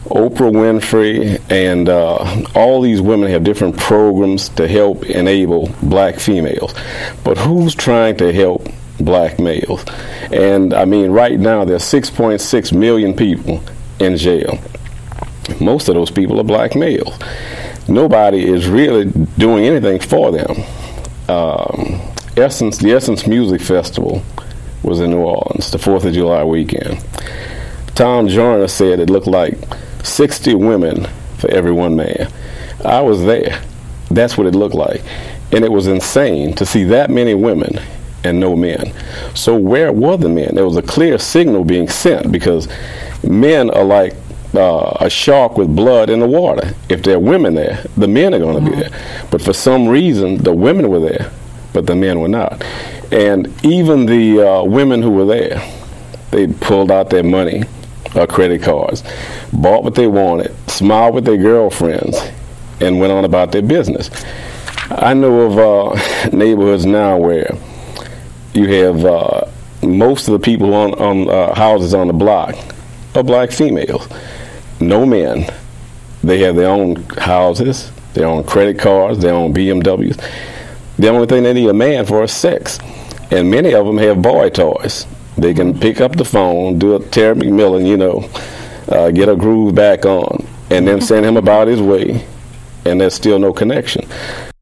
Oprah Winfrey, and all these women have different programs to help enable black females. But who's trying to help black males? And I mean, right now there's 6.6 million people in jail. Most of those people are black males. Nobody is really doing anything for them. The Essence Music Festival was in New Orleans, the 4th of July weekend. Tom Joyner said it looked like 60 women for every one man. I was there. That's what it looked like. And it was insane to see that many women and no men. So where were the men? There was a clear signal being sent, because men are like a shark with blood in the water. If there are women there, the men are going to be there. But for some reason, the women were there, but the men were not. And even the women who were there, they pulled out their money, credit cards, bought what they wanted, smiled with their girlfriends, and went on about their business. I know of neighborhoods now where you have most of the people on houses on the block are black females. No men. They have their own houses, their own credit cards, their own BMWs. The only thing they need a man for is sex. And many of them have boy toys. They can pick up the phone, do a Terry McMillan, get a groove back on, and then send him about his way, and there's still no connection.